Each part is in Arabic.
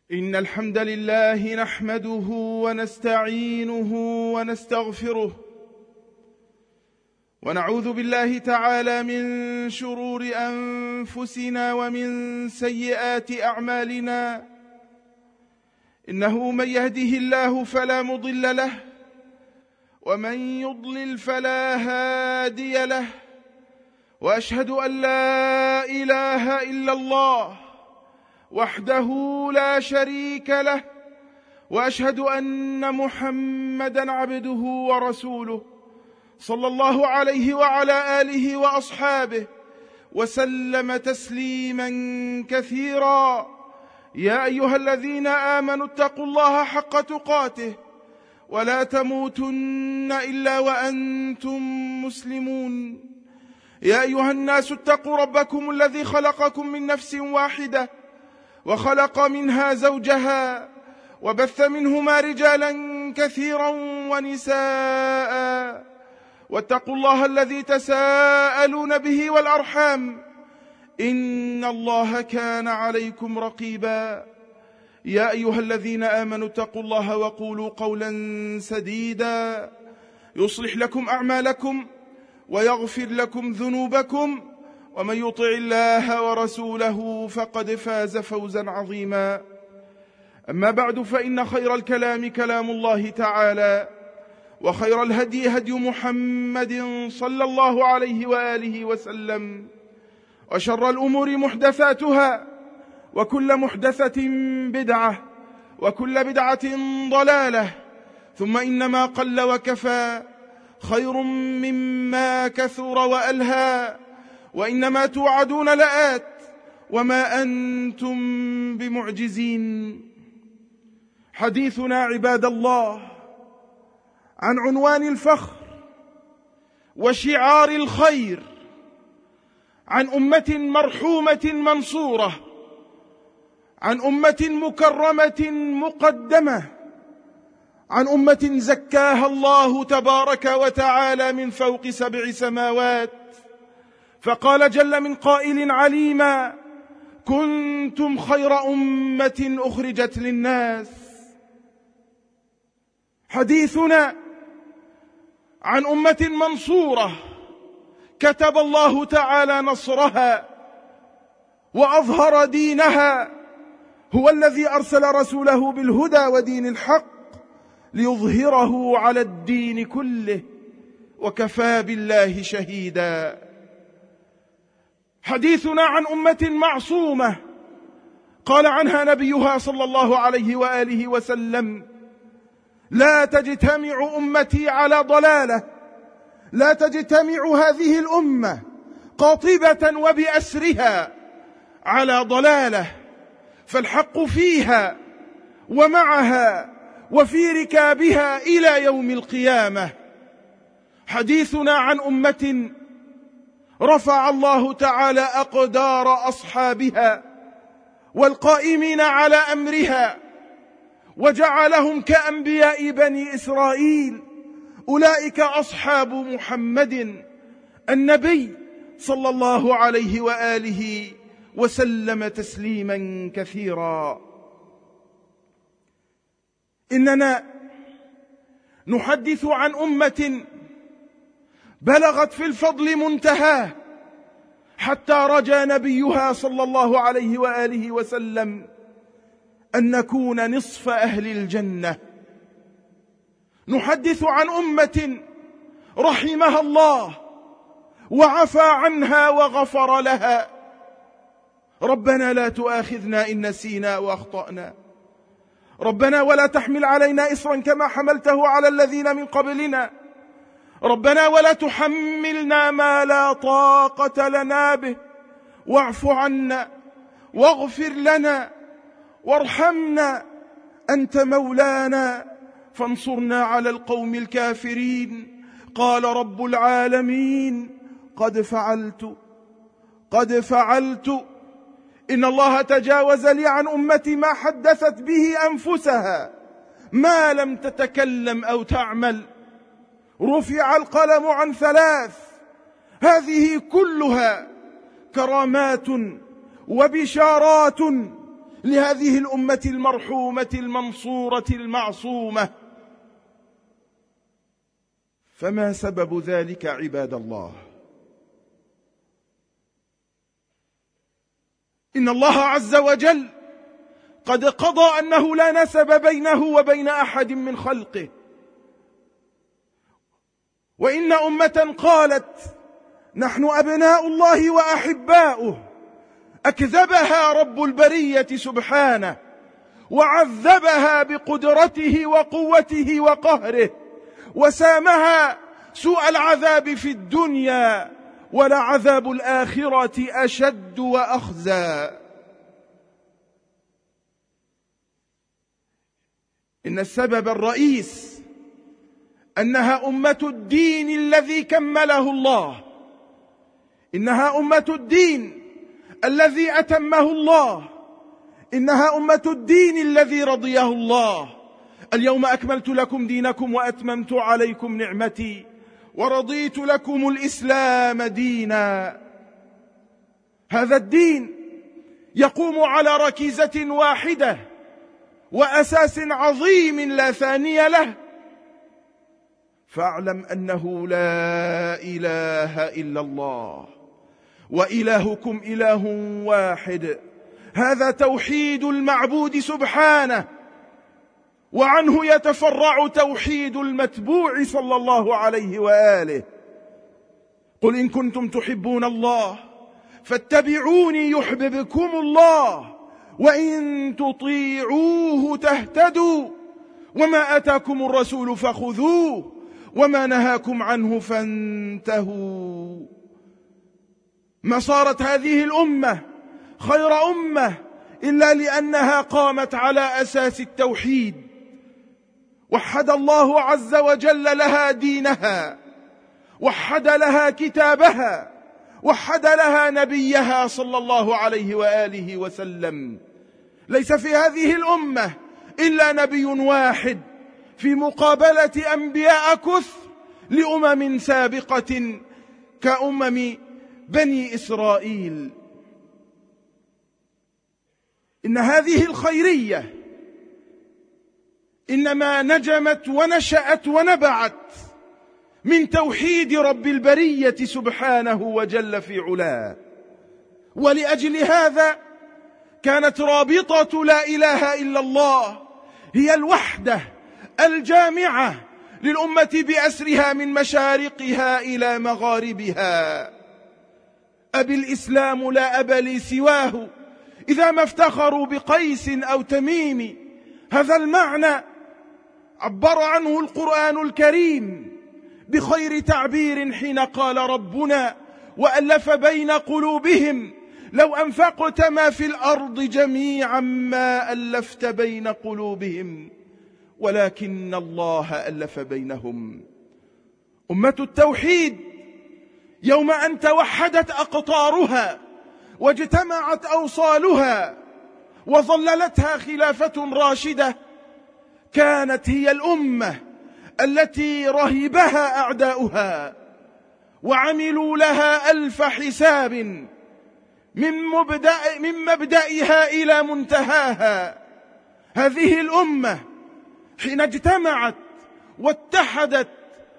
إن الحمد لله نحمده ونستعينه ونستغفره ونعوذ بالله تعالى من شرور أنفسنا ومن سيئات أعمالنا. إنه من يهده الله فلا مضل له ومن يضلل فلا هادي له، وأشهد أن لا إله إلا الله وحده لا شريك له، وأشهد أن محمدا عبده ورسوله صلى الله عليه وعلى آله وأصحابه وسلم تسليما كثيرا. يا أيها الذين آمنوا اتقوا الله حق تقاته ولا تموتن إلا وأنتم مسلمون. يا أيها الناس اتقوا ربكم الذي خلقكم من نفس واحدة وخلق منها زوجها وبث منهما رجالا كثيرا ونساء، واتقوا الله الذي تساءلون به والأرحام إن الله كان عليكم رقيبا. يا أيها الذين آمنوا اتقوا الله وقولوا قولا سديدا يصلح لكم أعمالكم ويغفر لكم ذنوبكم، ومن يطع الله ورسوله فقد فاز فوزا عظيما. أما بعد، فإن خير الكلام كلام الله تعالى، وخير الهدي هدي محمد صلى الله عليه وآله وسلم، وشر الأمور محدثاتها، وكل محدثة بدعة، وكل بدعة ضلالة، ثم إنما قل وكفى خير مما كثر وألهى، وإنما توعدون لآت وما أنتم بمعجزين. حديثنا عباد الله عن عنوان الفخر وشعار الخير، عن أمة مرحومة منصورة، عن أمة مكرمة مقدمة، عن أمة زكاها الله تبارك وتعالى من فوق 7 سماوات، فقال جل من قائل عليما: كنتم خير أمة أخرجت للناس. حديثنا عن أمة منصورة كتب الله تعالى نصرها وأظهر دينها، هو الذي أرسل رسوله بالهدى ودين الحق ليظهره على الدين كله، وكفى بالله شهيدا. حديثنا عن أمة معصومة قال عنها نبيها صلى الله عليه وآله وسلم: لا تجتمع أمتي على ضلالة، لا تجتمع هذه الأمة قاطبة وبأسرها على ضلالة، فالحق فيها ومعها وفي ركابها إلى يوم القيامة. حديثنا عن أمة رفع الله تعالى أقدار أصحابها والقائمين على أمرها وجعلهم كأنبياء بني إسرائيل، أولئك أصحاب محمد النبي صلى الله عليه وآله وسلم تسليما كثيرا. إننا نحدث عن أمة بلغت في الفضل منتهاه، حتى رجا نبيها صلى الله عليه وآله وسلم أن نكون نصف أهل الجنة. نحدث عن أمة رحمها الله وعفى عنها وغفر لها. ربنا لا تؤاخذنا إن نسينا وأخطأنا، ربنا ولا تحمل علينا إصرا كما حملته على الذين من قبلنا، ربنا ولا تحملنا ما لا طاقة لنا به، واعف عنا واغفر لنا وارحمنا، أنت مولانا فانصرنا على القوم الكافرين. قال رب العالمين: قد فعلت. إن الله تجاوز لي عن أمتي ما حدثت به أنفسها ما لم تتكلم أو تعمل. رفع القلم عن 3، هذه كلها كرامات وبشارات لهذه الأمة المرحومة المنصورة المعصومة. فما سبب ذلك عباد الله؟ إن الله عز وجل قد قضى أنه لا نسب بينه وبين أحد من خلقه. وإن أمة قالت نحن أبناء الله وأحباؤه أكذبها رب البرية سبحانه وعذبها بقدرته وقوته وقهره، وسامها سوء العذاب في الدنيا، ولعذاب الآخرة أشد وأخزى. إن السبب الرئيس أنها أمة الدين الذي كمله الله، إنها أمة الدين الذي أتمه الله، إنها أمة الدين الذي رضيه الله. اليوم أكملت لكم دينكم وأتممت عليكم نعمتي ورضيت لكم الإسلام دينا. هذا الدين يقوم على ركيزة واحدة وأساس عظيم لا ثاني له. فاعلم أنه لا إله إلا الله وإلهكم إله واحد. هذا توحيد المعبود سبحانه، وعنه يتفرع توحيد المتبوع صلى الله عليه وآله. قل إن كنتم تحبون الله فاتبعوني يحببكم الله وإن تطيعوه تهتدوا وما أتاكم الرسول فخذوه وما نهاكم عنه فانتهوا. ما صارت هذه الأمة خير أمة إلا لأنها قامت على أساس التوحيد. وحد الله عز وجل لها دينها، وحد لها كتابها، وحد لها نبيها صلى الله عليه وآله وسلم. ليس في هذه الأمة إلا نبي واحد في مقابلة أنبياء كثر لأمم سابقة كأمم بني إسرائيل. إن هذه الخيرية إنما نجمت ونشأت ونبعت من توحيد رب البرية سبحانه وجل في علاه. ولأجل هذا كانت رابطة لا إله إلا الله هي الوحدة الجامعة للأمة بأسرها من مشارقها إلى مغاربها. أبي الإسلام لا أب لي سواه إذا ما افتخروا بقيس أو تميم. هذا المعنى عبر عنه القرآن الكريم بخير تعبير حين قال ربنا وألف بين قلوبهم لو أنفقت ما في الأرض جميعا ما ألفت بين قلوبهم ولكن الله ألف بينهم. أمة التوحيد يوم أن توحدت أقطارها واجتمعت أوصالها وظللتها خلافة راشدة، كانت هي الأمة التي رهبها أعداؤها وعملوا لها ألف حساب من مبدئها إلى منتهاها. هذه الأمة حين اجتمعت واتحدت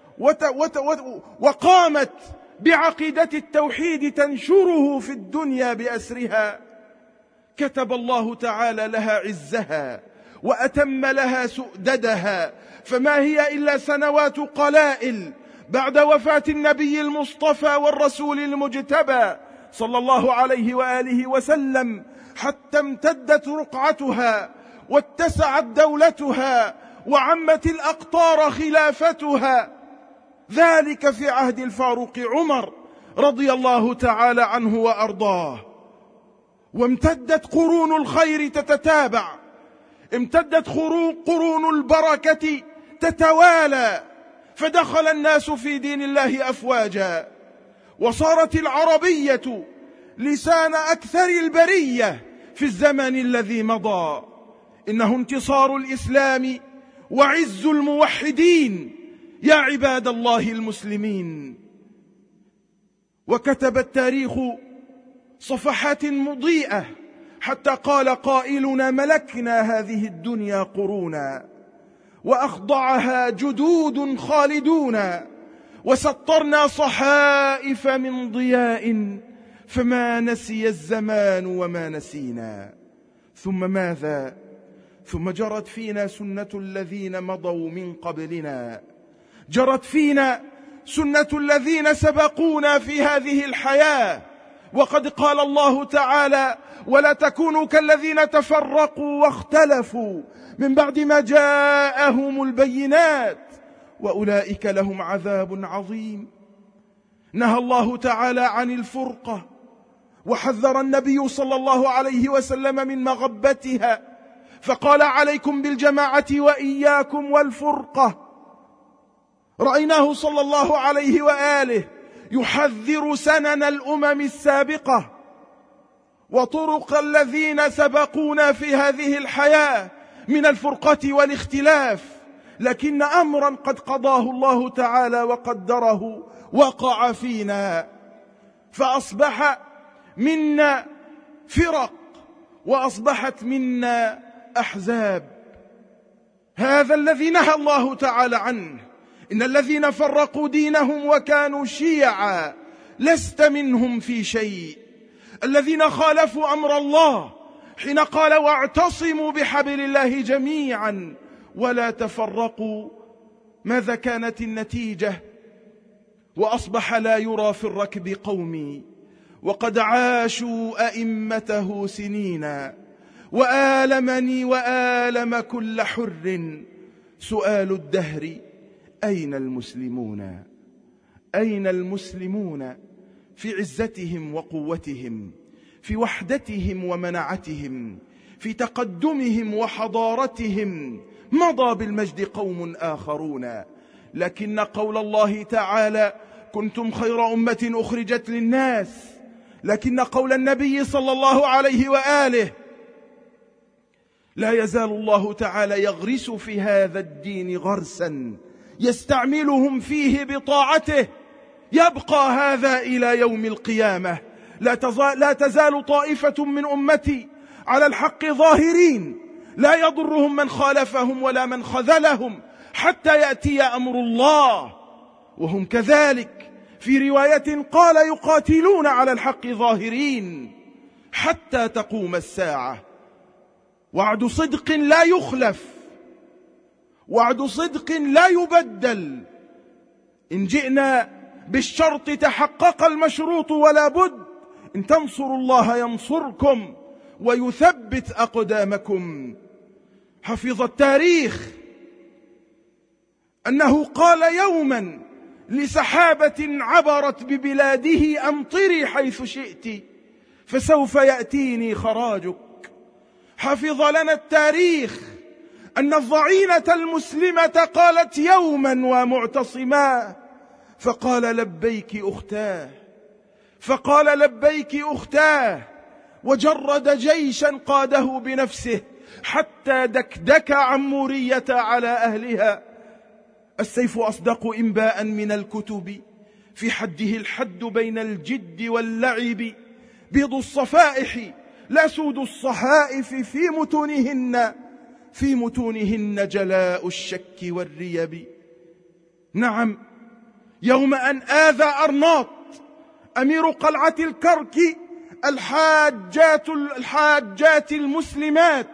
وقامت بعقيدة التوحيد تنشره في الدنيا بأسرها، كتب الله تعالى لها عزها وأتم لها سؤددها. فما هي إلا سنوات قلائل بعد وفاة النبي المصطفى والرسول المجتبى صلى الله عليه وآله وسلم حتى امتدت رقعتها واتسعت دولتها وعمت الأقطار خلافتها. ذلك في عهد الفاروق عمر رضي الله تعالى عنه وأرضاه. وامتدت قرون الخير تتتابع، امتدت قرون البركة تتوالى، فدخل الناس في دين الله أفواجا، وصارت العربية لسان أكثر البرية في الزمن الذي مضى. إنه انتصار الإسلام وعز الموحدين يا عباد الله المسلمين. وكتب التاريخ صفحات مضيئة حتى قال قائلنا: ملكنا هذه الدنيا قرونا، وأخضعها جدود خالدون، وسطرنا صحائف من ضياء، فما نسي الزمان وما نسينا. ثم ماذا؟ ثم جرت فينا سنة الذين مضوا من قبلنا، جرت فينا سنة الذين سبقونا في هذه الحياة. وقد قال الله تعالى: ولا تكونوا كالذين تفرقوا واختلفوا من بعد ما جاءهم البينات وأولئك لهم عذاب عظيم. نهى الله تعالى عن الفرقة، وحذر النبي صلى الله عليه وسلم من مغبتها، فقال: عليكم بالجماعة وإياكم والفرقة. رأيناه صلى الله عليه وآله يحذر سنن الأمم السابقة وطرق الذين سبقونا في هذه الحياة من الفرقة والاختلاف، لكن أمرا قد قضاه الله تعالى وقدره وقع فينا، فأصبح منا فرق وأصبحت منا أحزاب. هذا الذي نهى الله تعالى عنه: إن الذين فرقوا دينهم وكانوا شيعا لست منهم في شيء. الذين خالفوا أمر الله حين قال: واعتصموا بحبل الله جميعا ولا تفرقوا. ماذا كانت النتيجة؟ وأصبح لا يرى في الركب قومي، وقد عاشوا أئمته سنين، وآلمني وآلم كل حر. سؤال الدهر: أين المسلمون؟ أين المسلمون في عزتهم وقوتهم، في وحدتهم ومنعتهم، في تقدمهم وحضارتهم؟ مضى بالمجد قوم آخرون، لكن قول الله تعالى: كنتم خير أمة أخرجت للناس، لكن قول النبي صلى الله عليه وآله: لا يزال الله تعالى يغرس في هذا الدين غرسا يستعملهم فيه بطاعته، يبقى هذا إلى يوم القيامة. لا تزال طائفة من أمتي على الحق ظاهرين، لا يضرهم من خالفهم ولا من خذلهم حتى يأتي أمر الله وهم كذلك. في رواية قال: يقاتلون على الحق ظاهرين حتى تقوم الساعة. وعد صدق لا يخلف، وعد صدق لا يبدل. إن جئنا بالشرط تحقق المشروط، ولا بد. إن تنصروا الله ينصركم ويثبت أقدامكم. حفظ التاريخ أنه قال يوما لسحابة عبرت ببلاده: أمطري حيث شئت فسوف يأتيني خراجك. حفظ لنا التاريخ أن الضعينة المسلمة قالت يوما ومعتصما: فقال لبيك أختاه، فقال لبيك أختاه، وجرد جيشا قاده بنفسه حتى دكدك عمورية على أهلها. السيف أصدق إنباء من الكتب، في حده الحد بين الجد واللعب. بيض الصفائح لا سود الصحائف، في متونهن جلاء الشك والريب. نعم، يوم أن آذى أرناط أمير قلعة الكرك الحاجات المسلمات،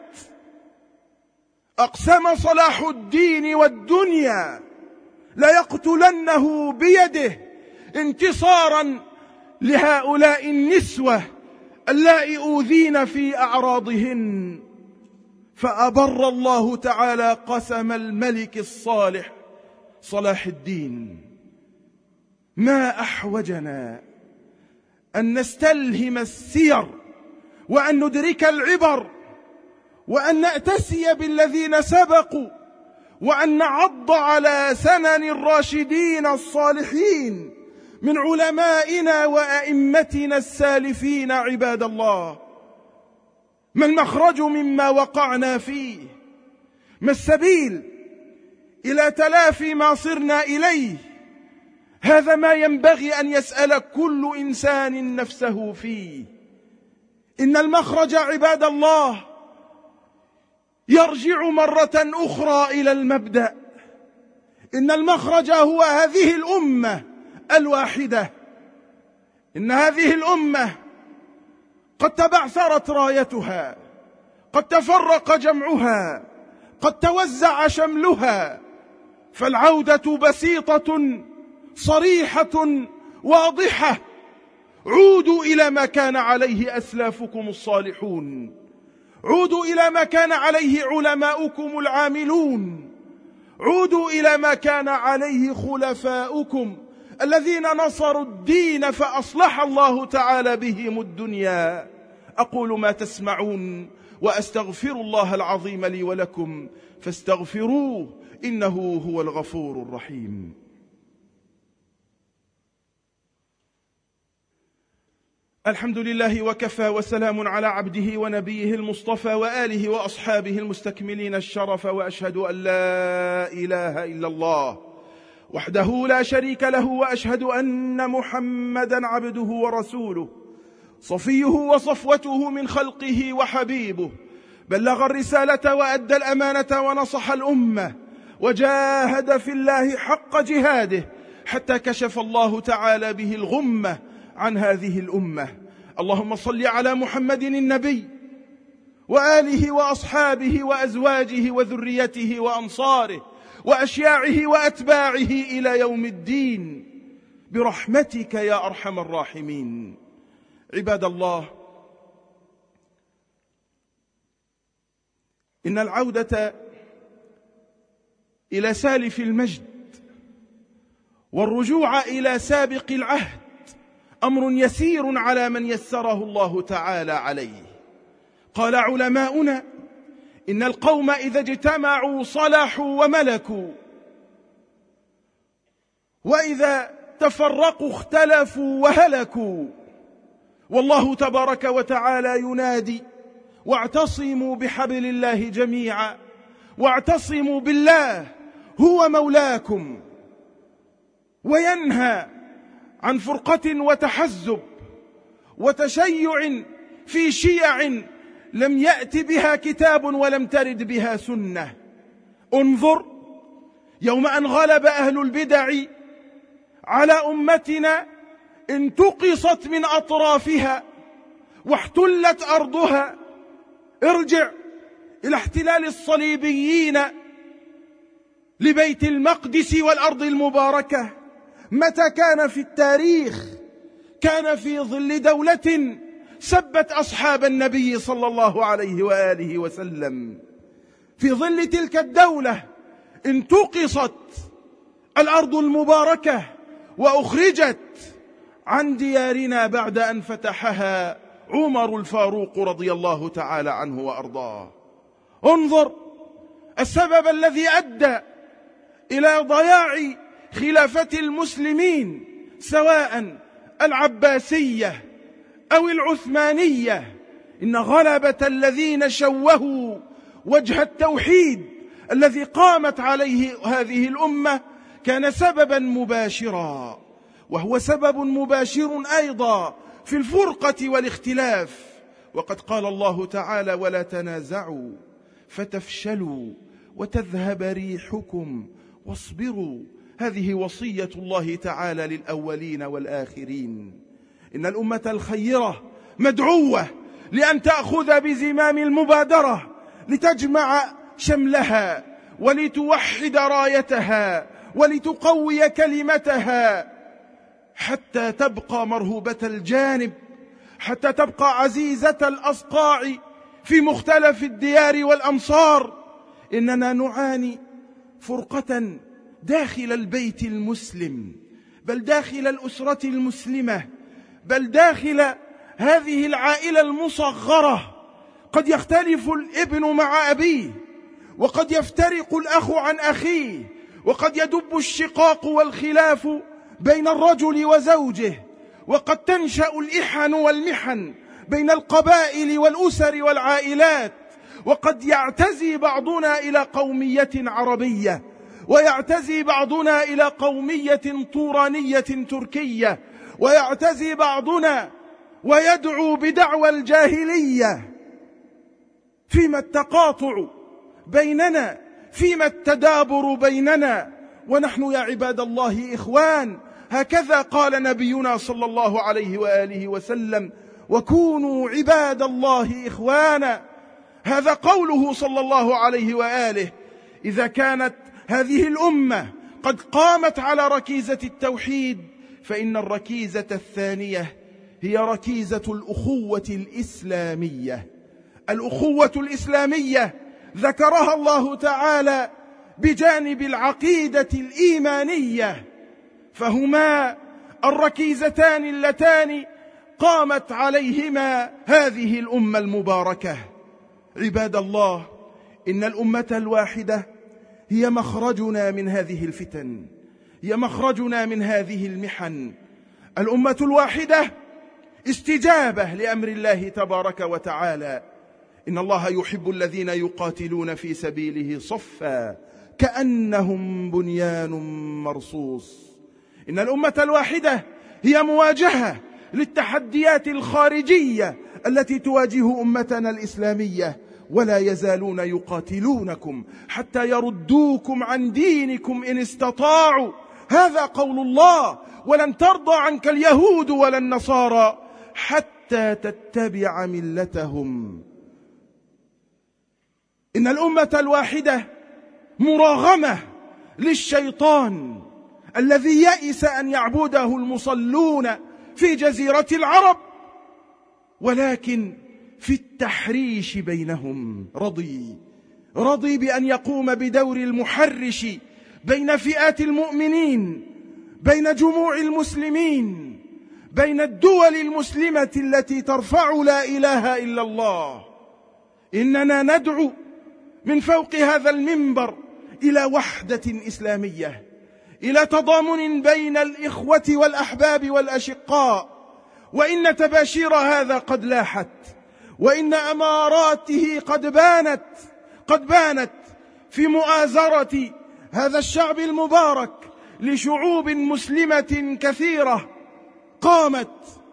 أقسم صلاح الدين والدنيا لا يقتلنه بيده انتصارا لهؤلاء النسوة اللائي أوذين في أعراضهن. فأبر الله تعالى قسم الملك الصالح صلاح الدين. ما أحوجنا أن نستلهم السير، وأن ندرك العبر، وأن نأتسي بالذين سبقوا، وأن نعض على سنن الراشدين الصالحين من علمائنا وأئمتنا السالفين. عباد الله، ما المخرج مما وقعنا فيه؟ ما السبيل إلى تلافي ما صرنا إليه؟ هذا ما ينبغي أن يسأل كل إنسان نفسه فيه. إن المخرج عباد الله يرجع مرة أخرى إلى المبدأ. إن المخرج هو هذه الأمة الواحدة. إن هذه الأمة قد تبعثرت رايتها، قد تفرق جمعها، قد توزع شملها، فالعودة بسيطة صريحة واضحة. عودوا إلى ما كان عليه أسلافكم الصالحون، عودوا إلى ما كان عليه علماؤكم العاملون، عودوا إلى ما كان عليه خلفاؤكم الذين نصروا الدين فأصلح الله تعالى بهم الدنيا. أقول ما تسمعون وأستغفر الله العظيم لي ولكم فاستغفروه إنه هو الغفور الرحيم. الحمد لله وكفى، وسلام على عبده ونبيه المصطفى وآله وأصحابه المستكملين الشرف، وأشهد أن لا إله إلا الله وحده لا شريك له، وأشهد أن محمدا عبده ورسوله صفيه وصفوته من خلقه وحبيبه، بلغ الرسالة وأدى الأمانة ونصح الأمة وجاهد في الله حق جهاده حتى كشف الله تعالى به الغمة عن هذه الأمة. اللهم صل على محمد النبي وآله وأصحابه وأزواجه وذريته وأنصاره وأشياعه وأتباعه إلى يوم الدين برحمتك يا أرحم الراحمين. عباد الله، إن العودة إلى سالف المجد والرجوع إلى سابق العهد أمر يسير على من يسره الله تعالى عليه. قال علماؤنا: إن القوم إذا اجتمعوا صلحوا وملكوا، وإذا تفرقوا اختلفوا وهلكوا. والله تبارك وتعالى ينادي: واعتصموا بحبل الله جميعا واعتصموا بالله هو مولاكم، وينهى عن فرقة وتحزب وتشيع في شيع لم يأت بها كتاب ولم ترد بها سنة. انظر يوم أن غلب أهل البدع على أمتنا انتقصت من أطرافها واحتلت أرضها. ارجع إلى احتلال الصليبيين لبيت المقدس والأرض المباركة. متى كان في التاريخ كان في ظل دولة سبت أصحاب النبي صلى الله عليه وآله وسلم. في ظل تلك الدولة انتقصت الأرض المباركة وأخرجت عن ديارنا بعد أن فتحها عمر الفاروق رضي الله تعالى عنه وأرضاه. انظر السبب الذي أدى إلى ضياع خلافة المسلمين، سواء العباسية أو العثمانية. إن غلبة الذين شوهوا وجه التوحيد الذي قامت عليه هذه الأمة كان سببا مباشرا، وهو سبب مباشر أيضا في الفرقة والاختلاف. وقد قال الله تعالى: ولا تنازعوا فتفشلوا وتذهب ريحكم واصبروا. هذه وصية الله تعالى للأولين والآخرين. إن الأمة الخيرة مدعوة لأن تأخذ بزمام المبادرة لتجمع شملها ولتوحد رايتها ولتقوي كلمتها حتى تبقى مرهوبة الجانب، حتى تبقى عزيزة الأصقاع في مختلف الديار والأمصار. إننا نعاني فرقة داخل البيت المسلم، بل داخل الأسرة المسلمة، بل داخل هذه العائلة المصغرة. قد يختلف الابن مع أبيه، وقد يفترق الأخ عن أخيه، وقد يدب الشقاق والخلاف بين الرجل وزوجه، وقد تنشأ الإحن والمحن بين القبائل والأسر والعائلات، وقد يعتزي بعضنا إلى قومية عربية، ويعتزي بعضنا إلى قومية طورانية تركية، ويعتزي بعضنا ويدعو بدعوى الجاهلية؟ فيما التقاطع بيننا؟ فيما التدابر بيننا؟ ونحن يا عباد الله إخوان. هكذا قال نبينا صلى الله عليه وآله وسلم: وكونوا عباد الله إخوانا. هذا قوله صلى الله عليه وآله. إذا كانت هذه الأمة قد قامت على ركيزة التوحيد، فإن الركيزة الثانية هي ركيزة الأخوة الإسلامية. الأخوة الإسلامية ذكرها الله تعالى بجانب العقيدة الإيمانية، فهما الركيزتان اللتان قامت عليهما هذه الأمة المباركة. عباد الله، إن الأمة الواحدة هي مخرجنا من هذه الفتن، هي مخرجنا من هذه المحن. الأمة الواحدة استجابة لأمر الله تبارك وتعالى. إن الله يحب الذين يقاتلون في سبيله صفا كأنهم بنيان مرصوص. إن الأمة الواحدة هي مواجهة للتحديات الخارجية التي تواجه أمتنا الإسلامية، ولا يزالون يقاتلونكم حتى يردوكم عن دينكم إن استطاعوا. هذا قول الله: ولن ترضى عنك اليهود ولا النصارى حتى تتبع ملتهم. إن الأمة الواحدة مراغمة للشيطان الذي يئس أن يعبده المصلون في جزيرة العرب، ولكن في التحريش بينهم رضي بأن يقوم بدور المحرش بين فئات المؤمنين، بين جموع المسلمين، بين الدول المسلمة التي ترفع لا إله إلا الله. إننا ندعو من فوق هذا المنبر إلى وحدة إسلامية، إلى تضامن بين الإخوة والأحباب والأشقاء. وإن تباشير هذا قد لاحت، وإن أماراته قد بانت في مؤازرة هذا الشعب المبارك لشعوب مسلمة كثيرة قامت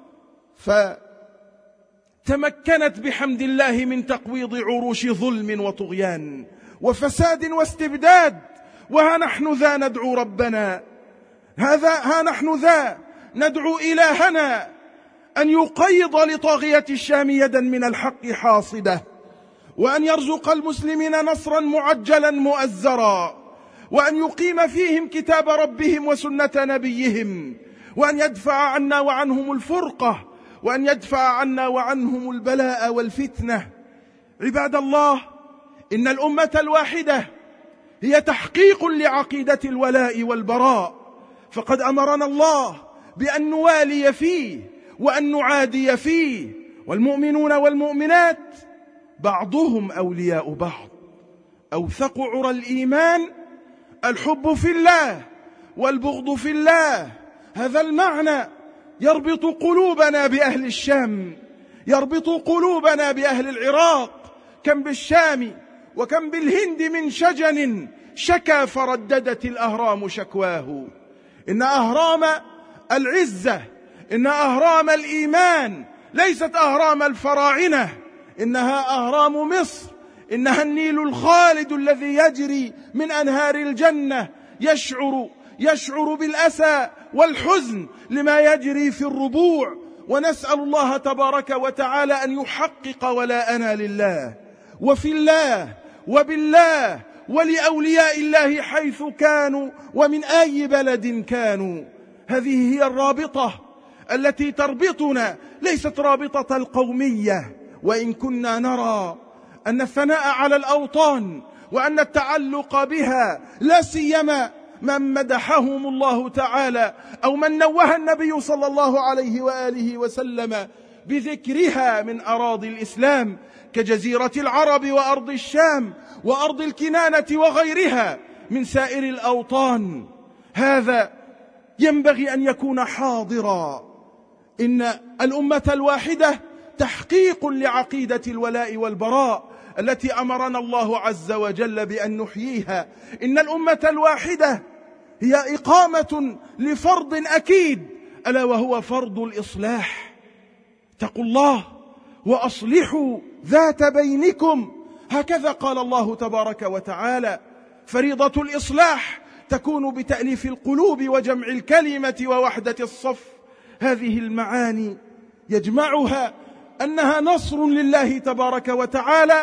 فتمكنت بحمد الله من تقويض عروش ظلم وطغيان وفساد واستبداد. وها نحن ذا ندعو ربنا، ها نحن ذا ندعو إلهنا أن يقيض لطاغية الشام يدا من الحق حاصدة، وأن يرزق المسلمين نصرا معجلا مؤزرا، وأن يقيم فيهم كتاب ربهم وسنة نبيهم، وأن يدفع عنا وعنهم الفرقة، وأن يدفع عنا وعنهم البلاء والفتنة. عباد الله، إن الأمة الواحدة هي تحقيق لعقيدة الولاء والبراء، فقد أمرنا الله بأن نوالي فيه وأن نعادي فيه. والمؤمنون والمؤمنات بعضهم أولياء بعض. أوثق عرى الإيمان الحب في الله والبغض في الله. هذا المعنى يربط قلوبنا بأهل الشام، يربط قلوبنا بأهل العراق. كم بالشام وكم بالهند من شجن شكا فرددت الأهرام شكواه. إن أهرام العزة، إن أهرام الإيمان ليست أهرام الفراعنة، إنها أهرام مصر، إنها النيل الخالد الذي يجري من أنهار الجنة. يشعر بالأسى والحزن لما يجري في الربوع. ونسأل الله تبارك وتعالى أن يحقق ولاءنا لله وفي الله وبالله ولأولياء الله حيث كانوا ومن أي بلد كانوا. هذه هي الرابطة التي تربطنا، ليست رابطة القومية. وإن كنا نرى أن الثناء على الأوطان وأن التعلق بها، لا سيما من مدحهم الله تعالى أو من نوه النبي صلى الله عليه وآله وسلم بذكرها من أراضي الإسلام كجزيرة العرب وأرض الشام وأرض الكنانة وغيرها من سائر الأوطان، هذا ينبغي أن يكون حاضرا. إن الأمة الواحدة تحقيق لعقيدة الولاء والبراء التي أمرنا الله عز وجل بأن نحييها. إن الأمة الواحدة هي إقامة لفرض أكيد، ألا وهو فرض الإصلاح. اتقوا الله وأصلحوا ذات بينكم، هكذا قال الله تبارك وتعالى. فريضة الإصلاح تكون بتأليف القلوب وجمع الكلمة ووحدة الصف. هذه المعاني يجمعها أنها نصر لله تبارك وتعالى،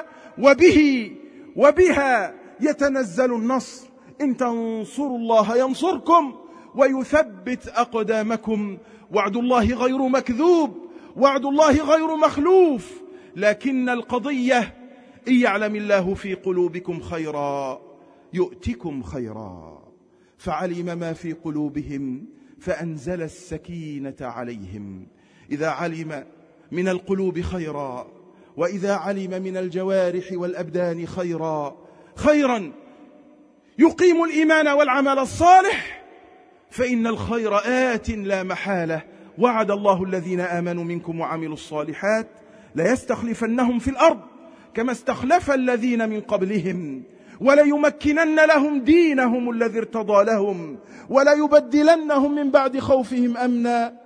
وبها يتنزل النصر. إن تنصروا الله ينصركم ويثبت أقدامكم. وعد الله غير مكذوب، وعد الله غير مخلوف، لكن القضية إن يعلم الله في قلوبكم خيرا يؤتكم خيرا. فعلم ما في قلوبهم فأنزل السكينة عليهم. إذا علم من القلوب خيرا، وإذا علم من الجوارح والأبدان خيرا يقيم الإيمان والعمل الصالح، فإن الخير آت لا محالة. وعد الله الذين آمنوا منكم وعملوا الصالحات ليستخلفنهم في الأرض كما استخلف الذين من قبلهم، وليمكنن لهم دينهم الذي ارتضى لهم، وليبدلنهم من بعد خوفهم أمنا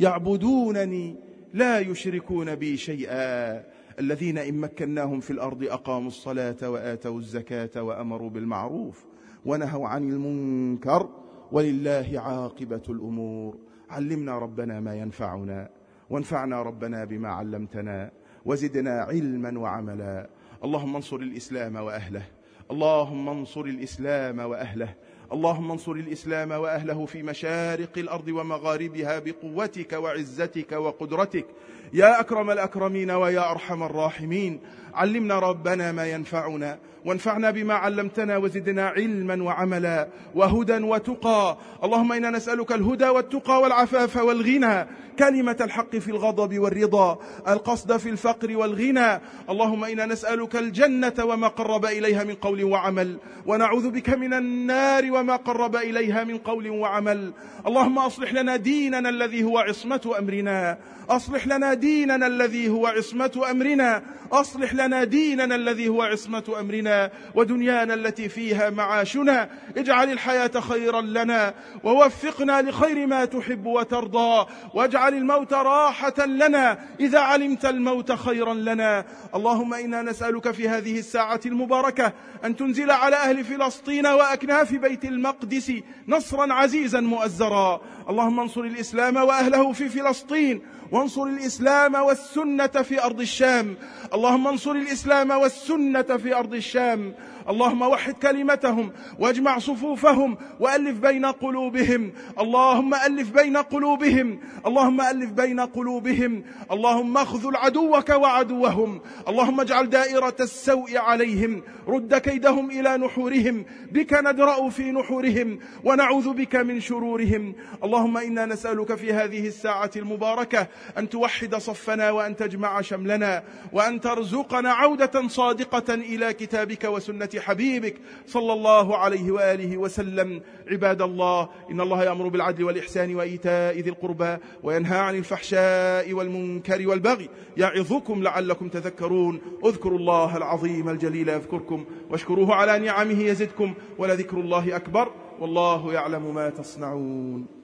يعبدونني لا يشركون بي شيئا. الذين إن مكناهم في الأرض أقاموا الصلاة وآتوا الزكاة وأمروا بالمعروف ونهوا عن المنكر ولله عاقبة الأمور. علمنا ربنا ما ينفعنا، وانفعنا ربنا بما علمتنا، وزدنا علما وعملا. اللهم انصر الإسلام وأهله، اللهم انصر الإسلام وأهله، اللهم انصر الإسلام وأهله في مشارق الأرض ومغاربها بقوتك وعزتك وقدرتك يا أكرم الأكرمين ويا أرحم الراحمين. علمنا ربنا ما ينفعنا، وانفعنا بما علمتنا، وزدنا علما وعملا وهدى وتقى. اللهم إنا نسألك الهدى والتقى والعفاف والغنى، كلمة الحق في الغضب والرضا، القصد في الفقر والغنى. اللهم إنا نسألك الجنة وما قرب إليها من قول وعمل، ونعوذ بك من النار وما قرب إليها من قول وعمل. اللهم أصلح لنا ديننا الذي هو عصمة أمرنا، أصلح لنا ديننا الذي هو عصمة أمرنا، أصلح لنا ديننا الذي هو عصمة أمرنا، ودنيانا التي فيها معاشنا. اجعل الحياة خيرا لنا، ووفقنا لخير ما تحب وترضى، واجعل الموت راحة لنا إذا علمت الموت خيرا لنا. اللهم إنا نسألك في هذه الساعة المباركة أن تنزل على أهل فلسطين وأكناف بيت المقدس نصرا عزيزا مؤزرا. اللهم انصر الإسلام وأهله في فلسطين، وانصر الإسلام والسنة في أرض الشام. اللهم انصر الإسلام والسنة في أرض الشام. اللهم وحد كلمتهم واجمع صفوفهم وألف بين قلوبهم. اللهم ألف بين قلوبهم، اللهم ألف بين قلوبهم. اللهم اخذل عدوك وعدوهم. اللهم اجعل دائرة السوء عليهم، رد كيدهم إلى نحورهم، بك ندرأ في نحورهم ونعوذ بك من شرورهم. اللهم إنا نسألك في هذه الساعة المباركة أن توحد صفنا، وأن تجمع شملنا، وأن ترزقنا عودة صادقة إلى كتابك وسنة حبيبك صلى الله عليه وآله وسلم. عباد الله، إن الله يأمر بالعدل والإحسان وإيتاء ذي القربى، وينهى عن الفحشاء والمنكر والبغي، يعظكم لعلكم تذكرون. اذكروا الله العظيم الجليل يذكركم، واشكروه على نعمه يزدكم، ولذكر الله أكبر، والله يعلم ما تصنعون.